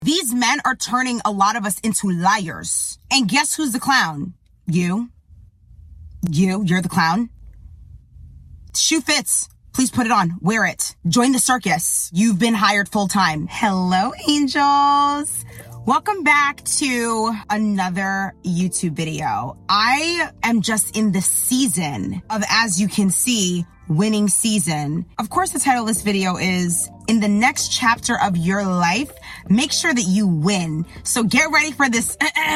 These men are turning a lot of us into liars. And guess who's the clown? You're the clown. Shoe fits. Please put it on. Wear it. Join the circus. You've been hired full time. Hello, angels. Welcome back to another YouTube video. I am just in the season of, as you can see, winning season. Of course, the title of this video is in the next chapter of your life, make sure that you win. So get ready for this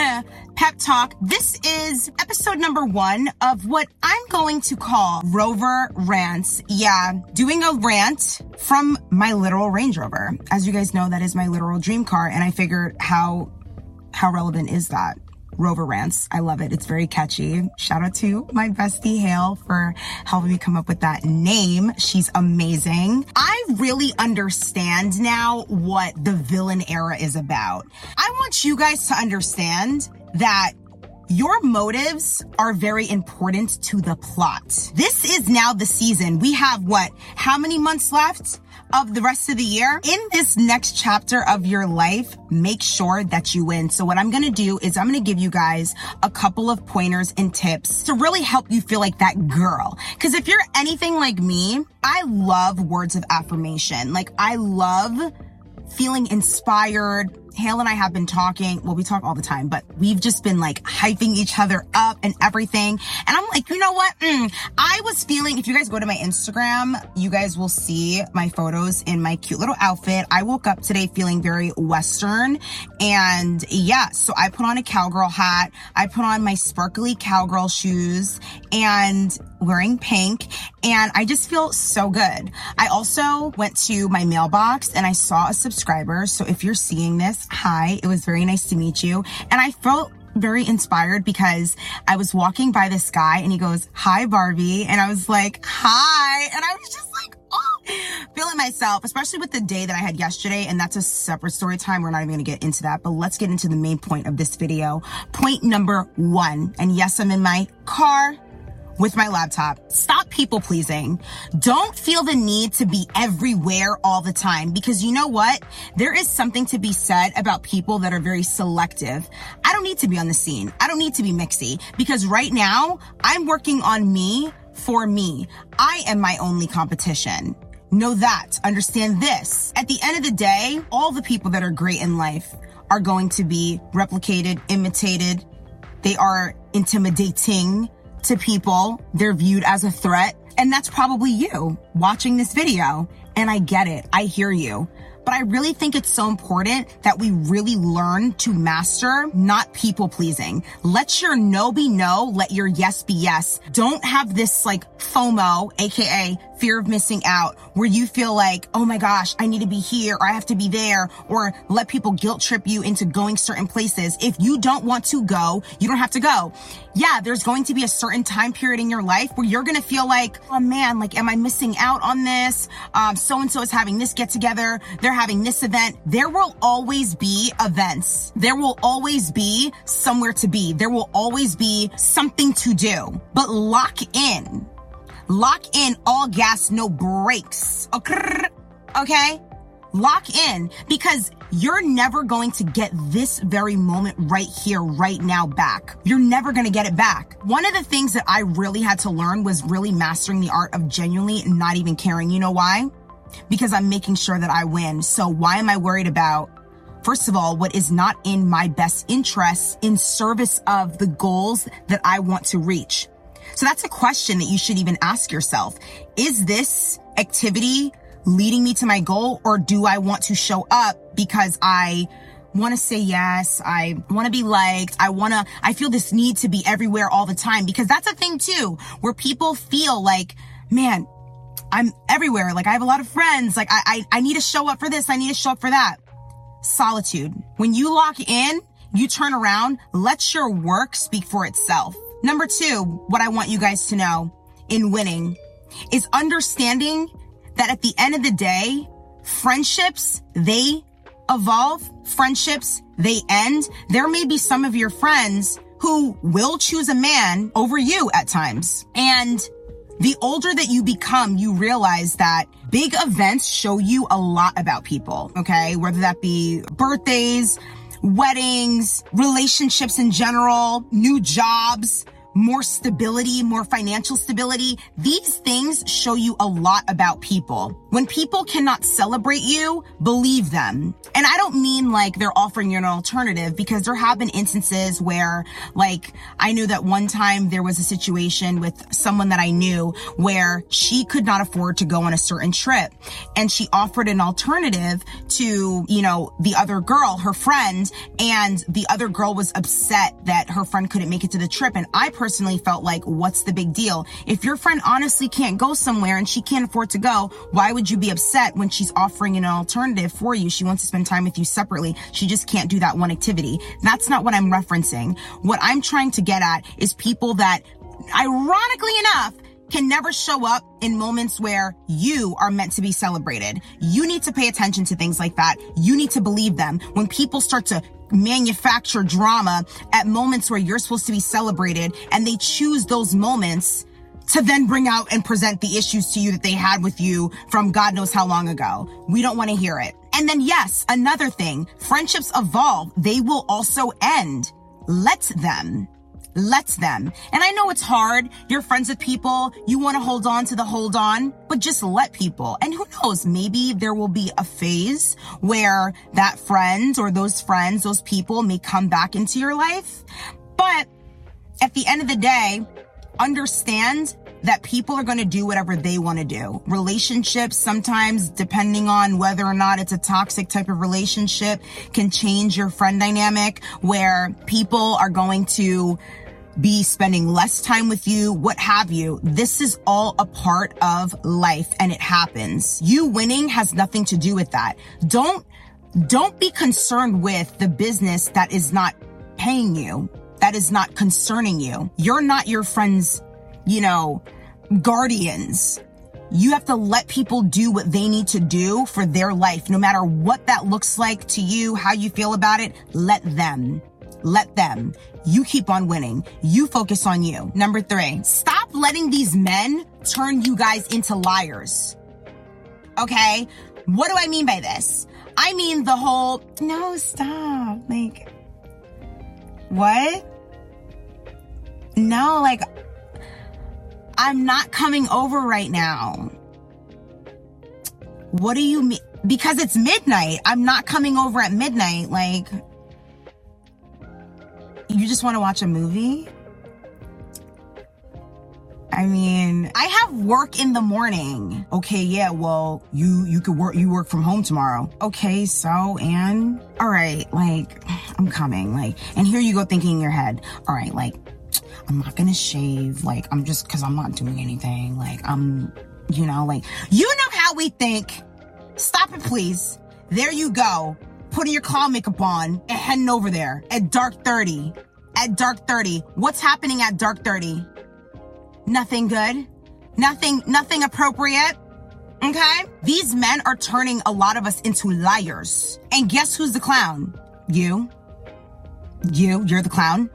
pep talk. This is episode number 1 of what I'm going to call Rover Rants. Yeah, doing a rant from my literal Range Rover. As you guys know, that is my literal dream car. And I figured how relevant is that? Rover Rants. I love it. It's very catchy. Shout out to my bestie Hale for helping me come up with that name. She's amazing. I really understand now what the villain era is about. I want you guys to understand that your motives are very important to the plot. This is now the season. We have how many months left of the rest of the year? In this next chapter of your life, make sure that you win. So what I'm going to do is I'm going to give you guys a couple of pointers and tips to really help you feel like that girl. Because if you're anything like me, I love words of affirmation. Like, I love feeling inspired. Hale and I have been talking. Well, we talk all the time, but we've just been like hyping each other up and everything. And I'm like, you know what? I was feeling, if you guys go to my Instagram, you guys will see my photos in my cute little outfit. I woke up today feeling very Western. And yeah, so I put on a cowgirl hat. I put on my sparkly cowgirl shoes and wearing pink. And I just feel so good. I also went to my mailbox and I saw a subscriber. So if you're seeing this, hi, it was very nice to meet you. And I felt very inspired because I was walking by this guy and he goes, "Hi, Barbie." And I was like, "Hi." And I was just like, oh, feeling myself, especially with the day that I had yesterday. And that's a separate story time. We're not even going to get into that, but let's get into the main point of this video. Point number 1. And yes, I'm in my car with my laptop. Stop people pleasing. Don't feel the need to be everywhere all the time, because you know what? There is something to be said about people that are very selective. I don't need to be on the scene. I don't need to be mixy, because right now I'm working on me for me. I am my only competition. Know that. Understand this. At the end of the day, all the people that are great in life are going to be replicated, imitated. They are intimidating to people. They're viewed as a threat. And that's probably you watching this video. And I get it. I hear you. But I really think it's so important that we really learn to master not people pleasing. Let your no be no. Let your yes be yes. Don't have this like FOMO, aka fear of missing out, where you feel like, oh my gosh, I need to be here or I have to be there, or let people guilt trip you into going certain places. If you don't want to go, you don't have to go. Yeah, there's going to be a certain time period in your life where you're going to feel like, oh man, like, am I missing out on this? So-and-so is having this get together. They're having this event. There will always be events. There will always be somewhere to be. There will always be something to do, but lock in all gas, no brakes. Okay? Lock in, because you're never going to get this very moment right here, right now back. You're never going to get it back. One of the things that I really had to learn was really mastering the art of genuinely not even caring. You know why? Because I'm making sure that I win. So why am I worried about, first of all, what is not in my best interest in service of the goals that I want to reach? So that's a question that you should even ask yourself. Is this activity leading me to my goal, or do I want to show up because I want to say yes, I want to be liked, I feel this need to be everywhere all the time? Because that's a thing too, where people feel like, man, I'm everywhere. Like, I have a lot of friends. Like, I need to show up for this. I need to show up for that. Solitude. When you lock in, you turn around, let your work speak for itself. Number 2, what I want you guys to know in winning is understanding that at the end of the day, friendships, they evolve. Friendships, they end. There may be some of your friends who will choose a man over you at times. And the older that you become, you realize that Big events show you a lot about people, okay? Whether that be birthdays, weddings, relationships in general, new jobs, more stability, more financial stability. These things show you a lot about people. When people cannot celebrate you, believe them. And I don't mean like they're offering you an alternative, because there have been instances where, like, I knew that one time there was a situation with someone that I knew where she could not afford to go on a certain trip. And she offered an alternative to, the other girl, her friend, and the other girl was upset that her friend couldn't make it to the trip. And I personally felt like, what's the big deal? If your friend honestly can't go somewhere and she can't afford to go, why would you be upset when she's offering an alternative for you? She wants to spend time with you separately. She just can't do that one activity. That's not what I'm referencing. What I'm trying to get at is people that, ironically enough, can never show up in moments where you are meant to be celebrated. You need to pay attention to things like that. You need to believe them. When people start to manufacture drama at moments where you're supposed to be celebrated, and they choose those moments to then bring out and present the issues to you that they had with you from God knows how long ago. We don't want to hear it. And then yes, another thing, friendships evolve. They will also end. Let them. And I know it's hard. You're friends with people. You want to hold on to the hold on, but just let people. And who knows, maybe there will be a phase where that friend or those friends, those people may come back into your life. But at the end of the day, understand that people are going to do whatever they want to do. Relationships, sometimes, depending on whether or not it's a toxic type of relationship, can change your friend dynamic, where people are going to be spending less time with you, what have you. This is all a part of life, and it happens. You winning has nothing to do with that. Don't be concerned with the business that is not paying you, that is not concerning you. You're not your friend's, guardians. You have to let people do what they need to do for their life, no matter what that looks like to you, how you feel about it. Let them. You keep on winning. You focus on you. Number 3, stop letting these men turn you guys into liars. Okay? What do I mean by this? I mean the whole, no, stop. Like, what? No, like, I'm not coming over right now. What do you mean? Because it's midnight. I'm not coming over at midnight. Like, you just want to watch a movie? I mean, I have work in the morning. Okay, yeah, well, you work from home tomorrow. Okay, so, and? All right, like, I'm coming, like, and here you go thinking in your head, all right, like, I'm not gonna shave, like, cause I'm not doing anything, like, like, how we think. Stop it, please. There you go, putting your clown makeup on and heading over there at dark 30. At dark 30, what's happening at dark 30? Nothing good. Nothing appropriate. Okay? These men are turning a lot of us into liars. And guess who's the clown? You're the clown.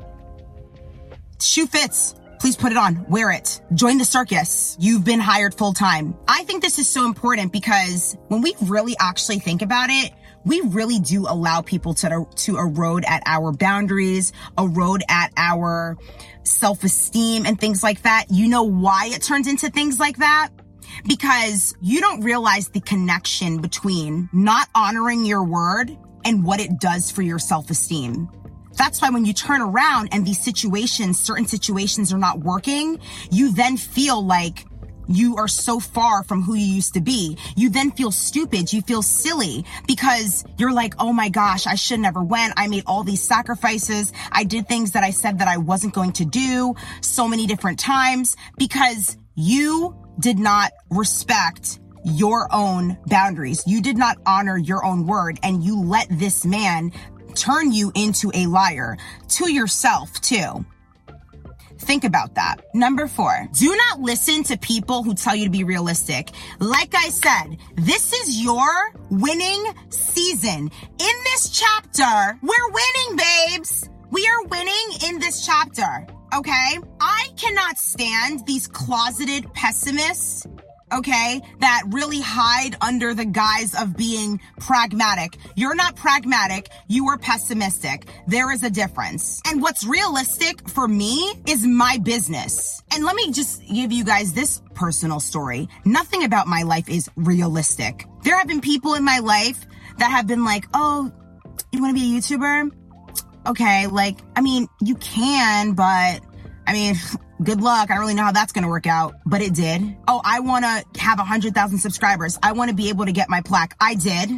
Shoe fits. Please put it on. Wear it. Join the circus. You've been hired full time. I think this is so important because when we really actually think about it, we really do allow people to erode at our boundaries, erode at our self-esteem and things like that. You know why it turns into things like that? Because you don't realize the connection between not honoring your word and what it does for your self-esteem. That's why when you turn around and certain situations are not working, you then feel like you are so far from who you used to be. You then feel stupid. You feel silly because you're like, oh my gosh, I should never went. I made all these sacrifices. I did things that I said that I wasn't going to do so many different times because you did not respect your own boundaries. You did not honor your own word, and you let this man turn you into a liar to yourself too. Think about that. Number 4, do not listen to people who tell you to be realistic. Like I said, this is your winning season. In this chapter, we're winning, babes. We are winning in this chapter, okay? I cannot stand these closeted pessimists okay, that really hide under the guise of being pragmatic. You're not pragmatic, you are pessimistic. There is a difference. And what's realistic for me is my business. And let me just give you guys this personal story. Nothing about my life is realistic. There have been people in my life that have been like, oh, you want to be a YouTuber? Okay, you can, but good luck. I don't really know how that's going to work out, but it did. Oh, I want to have 100,000 subscribers. I want to be able to get my plaque. I did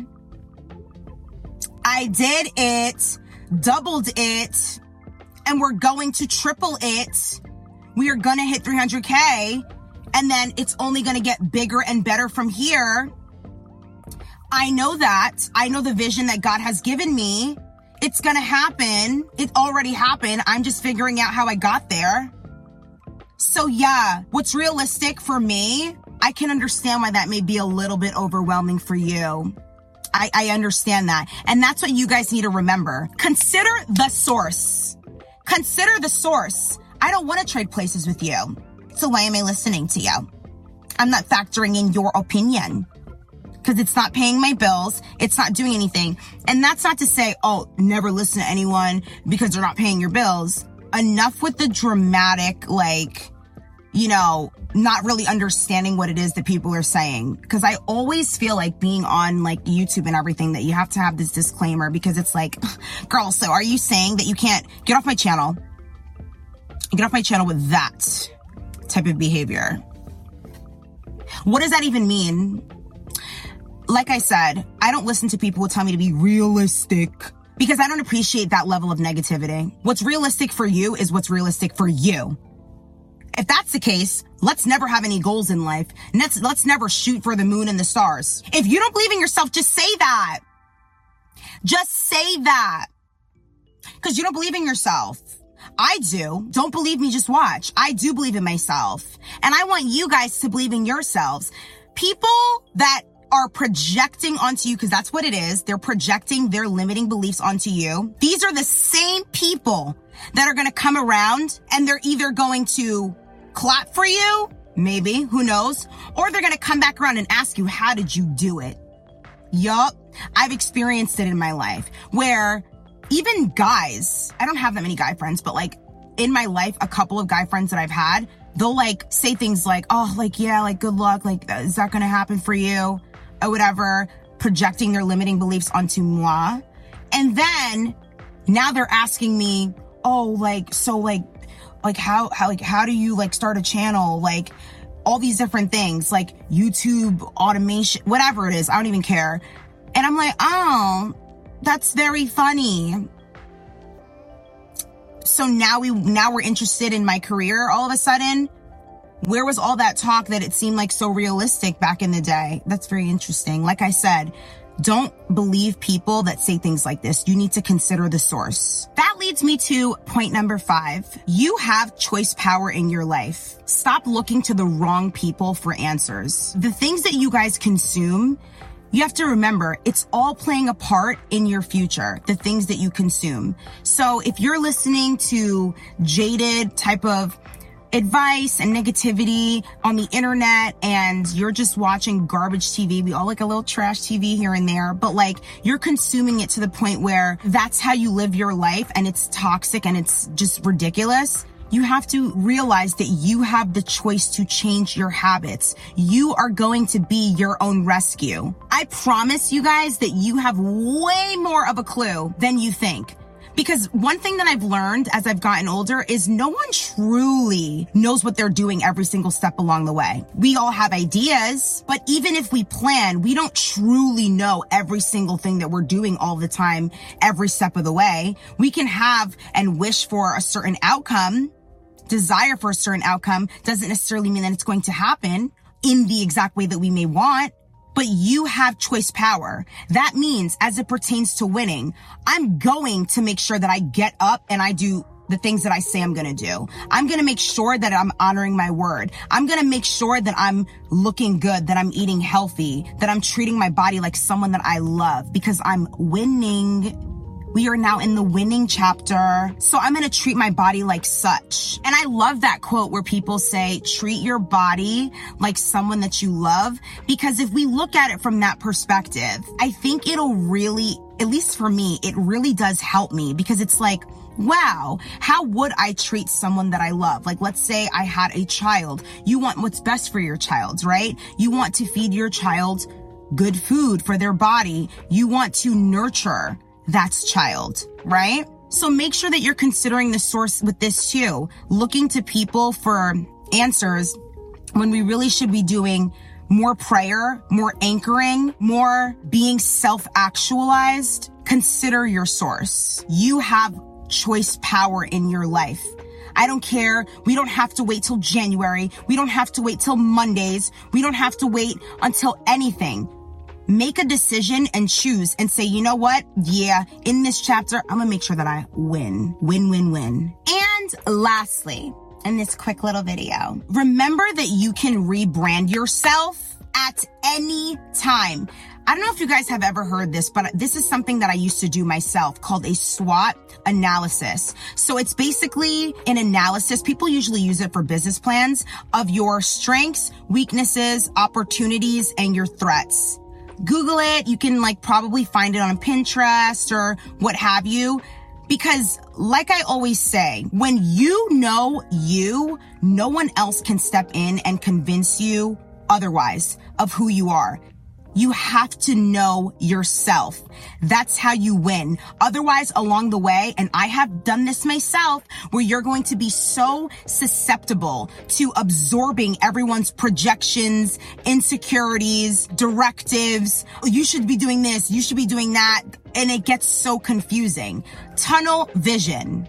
it, doubled it, and we're going to triple it. We are going to hit 300K, and then it's only going to get bigger and better from here. I know that. I know the vision that God has given me. It's going to happen. It already happened. I'm just figuring out how I got there. So yeah, what's realistic for me, I can understand why that may be a little bit overwhelming for you. I understand that. And that's what you guys need to remember. Consider the source. Consider the source. I don't want to trade places with you. So why am I listening to you? I'm not factoring in your opinion because it's not paying my bills. It's not doing anything. And that's not to say, oh, never listen to anyone because they're not paying your bills. Enough with the dramatic, not really understanding what it is that people are saying. Because I always feel like being on YouTube and everything that you have to have this disclaimer because it's like, girl, so are you saying that you can't get off my channel? Get off my channel with that type of behavior. What does that even mean? Like I said, I don't listen to people who tell me to be realistic because I don't appreciate that level of negativity. What's realistic for you is what's realistic for you. If that's the case, let's never have any goals in life. Let's never shoot for the moon and the stars. If you don't believe in yourself, just say that. Just say that. Because you don't believe in yourself. I do. Don't believe me, just watch. I do believe in myself. And I want you guys to believe in yourselves. People that are projecting onto you, because that's what it is. They're projecting their limiting beliefs onto you. These are the same people that are going to come around and they're either going to clap for you, maybe, who knows, or they're going to come back around and ask you, how did you do it? Yup. I've experienced it in my life where even guys, I don't have that many guy friends, but in my life, a couple of guy friends that I've had, they'll say things like, oh, good luck. Is that going to happen for you? Or whatever, projecting their limiting beliefs onto moi. And then now they're asking me, oh, how do you start a channel? All these different things, YouTube automation, whatever it is. I don't even care. And I'm like, oh, that's very funny. So now we're interested in my career all of a sudden. Where was all that talk that it seemed so realistic back in the day? That's very interesting. Like I said, don't believe people that say things like this. You need to consider the source. That leads me to point number 5. You have choice power in your life. Stop looking to the wrong people for answers. The things that you guys consume, you have to remember, it's all playing a part in your future, the things that you consume. So if you're listening to jaded type of advice and negativity on the internet and you're just watching garbage TV, we all like a little trash TV here and there, but you're consuming it to the point where that's how you live your life and it's toxic and it's just ridiculous. You have to realize that you have the choice to change your habits. You are going to be your own rescue. I promise you guys that you have way more of a clue than you think. Because one thing that I've learned as I've gotten older is no one truly knows what they're doing every single step along the way. We all have ideas, but even if we plan, we don't truly know every single thing that we're doing all the time, every step of the way. We can have and wish for a certain outcome, desire for a certain outcome, doesn't necessarily mean that it's going to happen in the exact way that we may want. But you have choice power. That means as it pertains to winning, I'm going to make sure that I get up and I do the things that I say I'm going to do. I'm going to make sure that I'm honoring my word. I'm going to make sure that I'm looking good, that I'm eating healthy, that I'm treating my body like someone that I love because I'm winning. We are now in the winning chapter. So I'm going to treat my body like such. And I love that quote where people say, treat your body like someone that you love. Because if we look at it from that perspective, I think it'll really, at least for me, it really does help me, because it's like, wow, how would I treat someone that I love? Like, let's say I had a child. You want what's best for your child, right? You want to feed your child good food for their body. You want to nurture that child, right? So make sure that you're considering the source with this too. Looking to people for answers when we really should be doing more prayer, more anchoring, more being self-actualized. Consider your source. You have choice power in your life. I don't care. We don't have to wait till January. We don't have to wait till Mondays. We don't have to wait until anything. Make a decision and choose and say, you know what? Yeah, in this chapter, I'm going to make sure that I win. Win, win, win. And lastly, in this quick little video, remember that you can rebrand yourself at any time. I don't know if you guys have ever heard this, but this is something that I used to do myself called a SWOT analysis. So it's basically an analysis. People usually use it for business plans of your strengths, weaknesses, opportunities, and your threats. Google it. You can probably find it on Pinterest or what have you. Because like I always say, when you know you, no one else can step in and convince you otherwise of who you are. You have to know yourself. That's how you win. Otherwise, along the way, and I have done this myself, where you're going to be so susceptible to absorbing everyone's projections, insecurities, directives. You should be doing this. You should be doing that. And it gets so confusing. Tunnel vision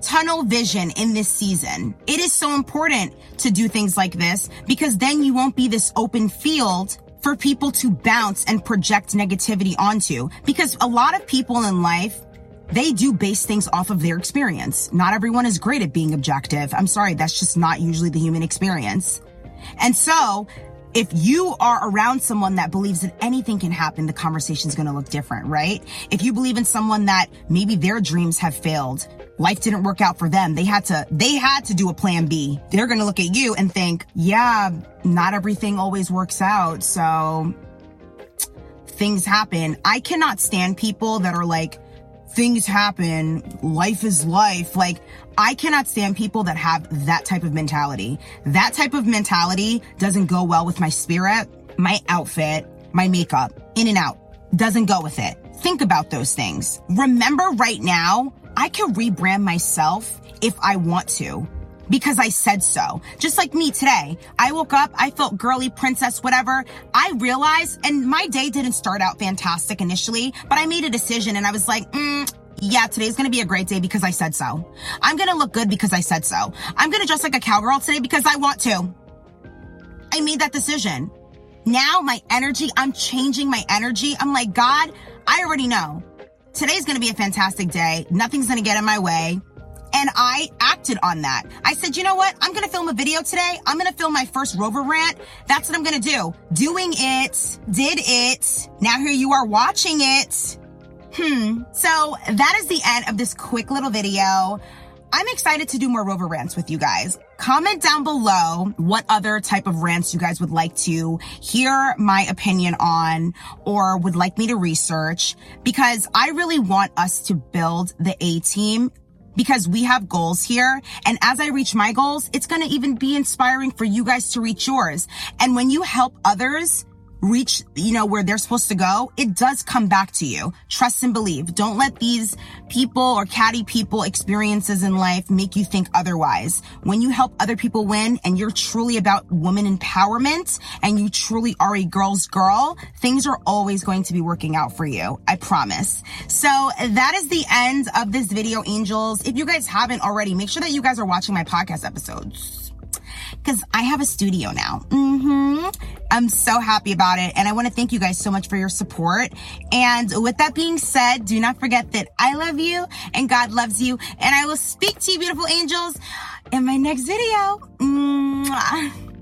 in this season. It is so important to do things like this, because then you won't be this open field for people to bounce and project negativity onto. Because a lot of people in life, they do base things off of their experience. Not everyone is great at being objective. I'm sorry, that's just not usually the human experience. And so, if you are around someone that believes that anything can happen, the conversation's gonna look different, right? If you believe in someone that maybe their dreams have failed, life didn't work out for them, they had to do a plan B. They're gonna look at you and think, yeah, not everything always works out, so things happen. I cannot stand people that are like, things happen, life is life. I cannot stand people that have that type of mentality. That type of mentality doesn't go well with my spirit, my outfit, my makeup, in and out. Doesn't go with it. Think about those things. Remember right now, I can rebrand myself if I want to, because I said so. Just like me today. I woke up, I felt girly, princess, whatever. I realized, and my day didn't start out fantastic initially, but I made a decision and I was like, yeah, today's gonna be a great day because I said so. I'm gonna look good because I said so. I'm gonna dress like a cowgirl today because I want to. I made that decision. Now my energy, I'm changing my energy. I'm like, God, I already know. Today's gonna be a fantastic day. Nothing's gonna get in my way. And I acted on that. I said, you know what? I'm gonna film a video today. I'm gonna film my first Rover rant. That's what I'm gonna do. Doing it, did it. Now here you are watching it. So that is the end of this quick little video. I'm excited to do more Rover rants with you guys. Comment down below what other type of rants you guys would like to hear my opinion on or would like me to research, because I really want us to build the A-team, because we have goals here. And as I reach my goals, it's going to even be inspiring for you guys to reach yours. And when you help others reach, where they're supposed to go, it does come back to you. Trust and believe. Don't let these people or catty people experiences in life make you think otherwise. When you help other people win and you're truly about woman empowerment and you truly are a girl's girl, things are always going to be working out for you. I promise. So that is the end of this video, angels. If you guys haven't already, make sure that you guys are watching my podcast episodes, because I have a studio now. I'm so happy about it. And I want to thank you guys so much for your support. And with that being said, do not forget that I love you and God loves you. And I will speak to you, beautiful angels, in my next video. Mwah.